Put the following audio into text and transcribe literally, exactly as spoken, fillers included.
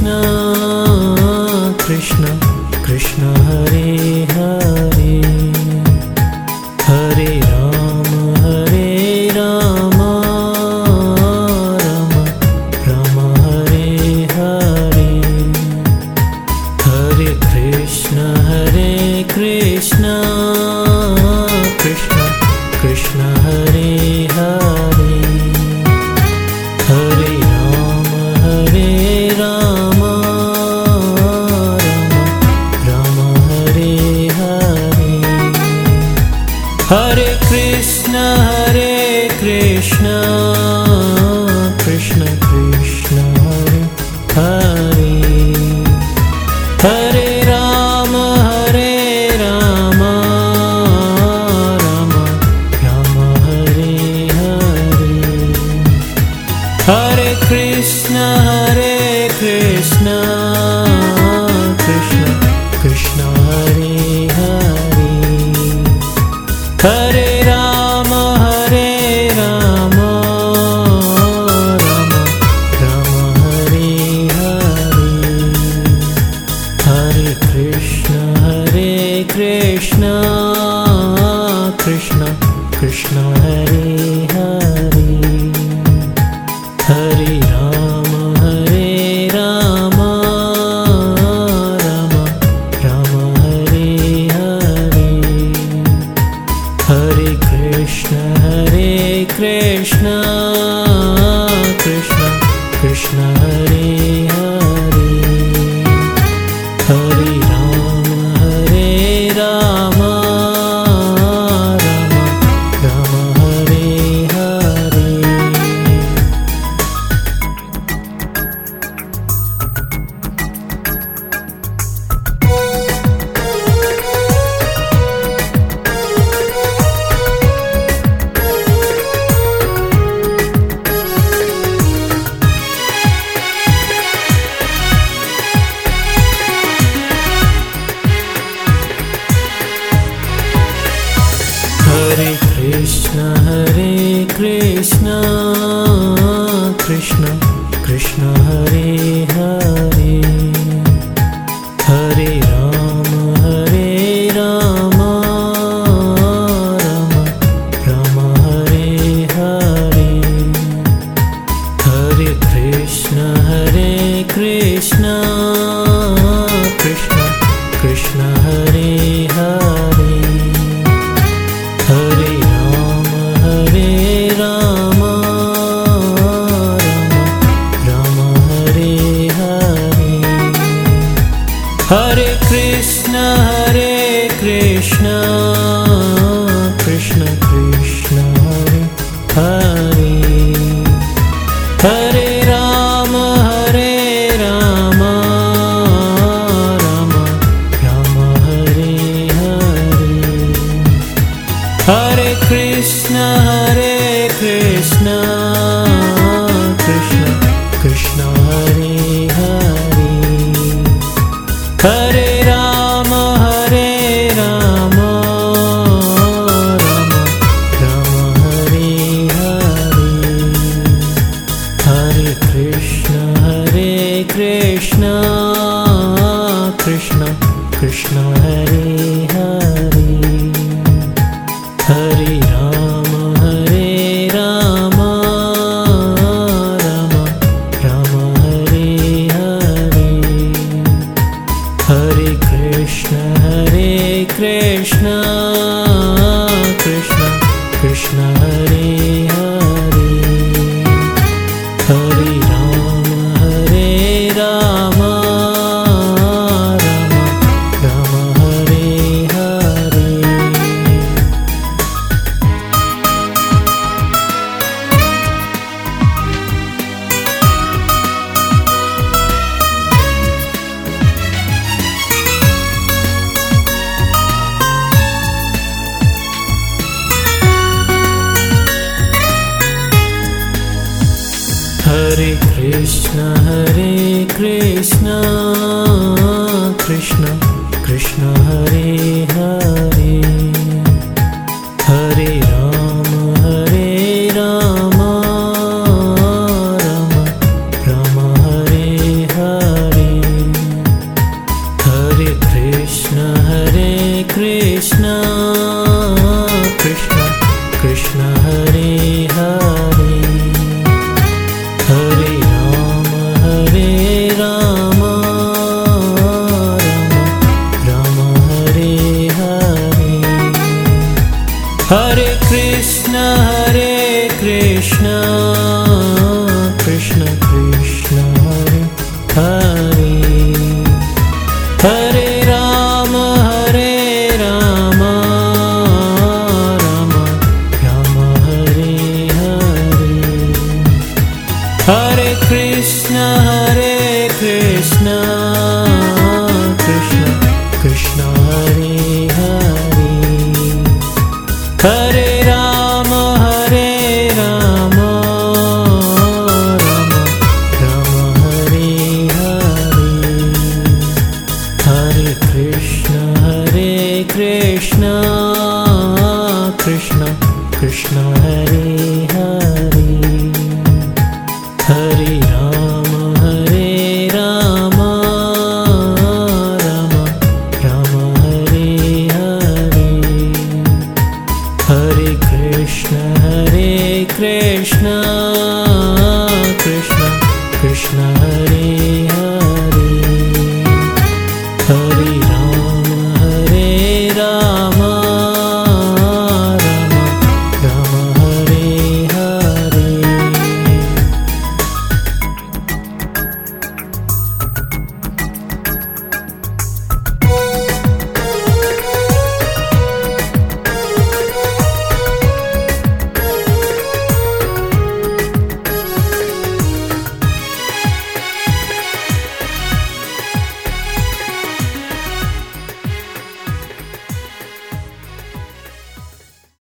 Krishna Krishna Krishna Hare Hare Hare Rama Hare Rama Rama Rama Hare Hare Hare Krishna Hare Krishna Krishna Krishna Hare Hare Hare Rama Hare Rama Rama Rama Hare Hare Hare Krishna Hare Krishna Krishna Krishna Hare Hare Hare Rama Hare Rama Rama Rama Hare Hare Hare Krishna Hare Krishna Krishna Krishna Hare Hare Hare Rama Hare Rama Rama Rama Hare Hare Hare Krishna Hare Krishna Krishna Krishna Hare Hare Hare Rama Hare Rama Rama Rama Hare Hare Hare Krishna Hare Krishna Krishna Krishna Hare Hare Hare Rama Hare Rama Rama Rama Hare Hare Hare Krishna Hare Krishna Krishna Krishna Hare Hare Hare Rama Hare Rama Rama Rama Hare Hare Hare Krishna Hare Krishna Krishna Krishna Hare Hare Hare Rama Hare Rama Rama Rama Hare Hare Hare Krishna Hare Krishna Krishna Krishna Hare Hare Hare Rama Hare Rama Rama Rama Hare Hare Hare Krishna Hare Krishna Krishna Krishna Hare Hare Hare Rama Hare Rama Rama Rama Hare Hare Hare Krishna Hare Krishna Krishna Krishna Hare Hare Hare Rama Hare Rama Rama Rama Hare Hare Hare Krishna Hare Krishna Krishna Krishna Hare Hare Hare Rama Hare Rama Rama Rama Hare Hare Hare Krishna Hare Krishna Krishna Krishna Hare Hare Hare Rama Hare Rama Rama Rama Hare Hare Krishna Krishna Krishna Hare Hare Hare Rama Hare Rama Rama Rama Hare Hare Hare Krishna Hare Krishna Krishna Krishna Hare Hare Hare Rama Hare Rama Rama Rama Hare Hare Hare Krishna Hare Krishna Krishna Krishna Hare Hare Hare Rama Hare Rama Rama Rama Hare Hare Hare Krishna Hare Krishna Krishna Krishna Hare Hare